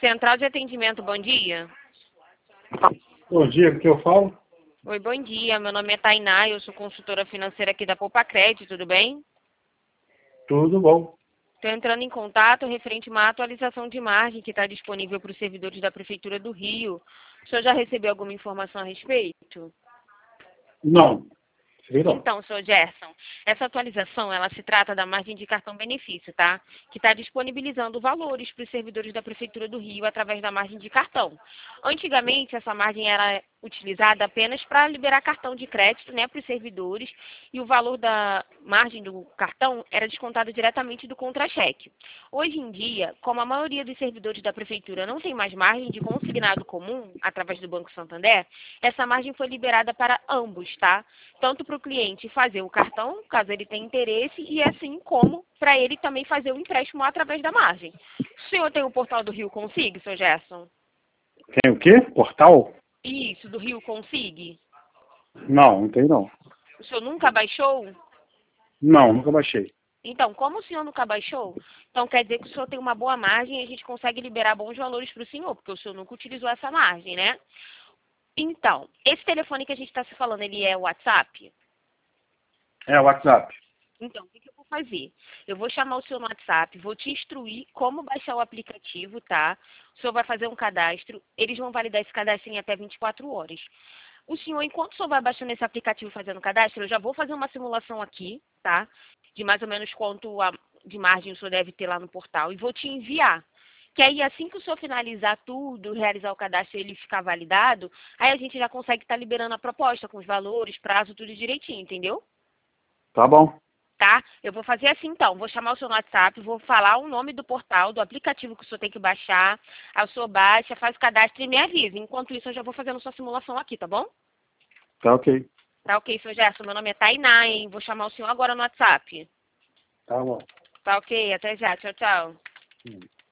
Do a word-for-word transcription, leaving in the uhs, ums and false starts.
Central de atendimento, bom dia. Bom dia, o que eu falo? Oi, bom dia. Meu nome é Tainá, eu sou consultora financeira aqui da Poupa Crédito, tudo bem? Tudo bom. Estou entrando em contato referente a uma atualização de margem que está disponível para os servidores da Prefeitura do Rio. O senhor já recebeu alguma informação a respeito? Não, sei não. Então, senhor Gerson, essa atualização, ela se trata da margem de cartão benefício, tá? Que está disponibilizando valores para os servidores da Prefeitura do Rio através da margem de cartão. Antigamente, essa margem era utilizada apenas para liberar cartão de crédito, né, para os servidores, e o valor da margem do cartão era descontado diretamente do contra-cheque. Hoje em dia, como a maioria dos servidores da Prefeitura não tem mais margem de consignado comum através do Banco Santander, essa margem foi liberada para ambos, tá? Tanto para o cliente fazer o cartão, caso ele tenha interesse, e assim como para ele também fazer o empréstimo através da margem. O senhor tem o portal do Rio Consig, senhor Gerson? Tem o quê? Portal? Isso, do Rio Consig? Não, não tem não. O senhor nunca baixou? Não, nunca baixei. Então, como o senhor nunca baixou, então quer dizer que o senhor tem uma boa margem e a gente consegue liberar bons valores para o senhor, porque o senhor nunca utilizou essa margem, né? Então, esse telefone que a gente está se falando, ele é o WhatsApp? É o WhatsApp. Então, o que, que eu vou fazer? Eu vou chamar o senhor no WhatsApp, vou te instruir como baixar o aplicativo, tá? O senhor vai fazer um cadastro, eles vão validar esse cadastro em até vinte e quatro horas. O senhor, enquanto o senhor vai baixando esse aplicativo e fazendo o cadastro, eu já vou fazer uma simulação aqui, tá? De mais ou menos quanto a, de margem o senhor deve ter lá no portal e vou te enviar. Que aí, assim que o senhor finalizar tudo, realizar o cadastro e ele ficar validado, aí a gente já consegue estar liberando a proposta com os valores, prazo, tudo direitinho, entendeu? Tá bom. Tá? Eu vou fazer assim então, vou chamar o seu WhatsApp, vou falar o nome do portal, do aplicativo que o senhor tem que baixar, aí o senhor baixa, faz o cadastro e me avisa. Enquanto isso, eu já vou fazendo sua simulação aqui, tá bom? Tá ok. Tá ok, senhor Gerson, meu nome é Tainá, hein? Vou chamar o senhor agora no WhatsApp. Tá bom. Tá ok, até já, tchau, tchau. Hum.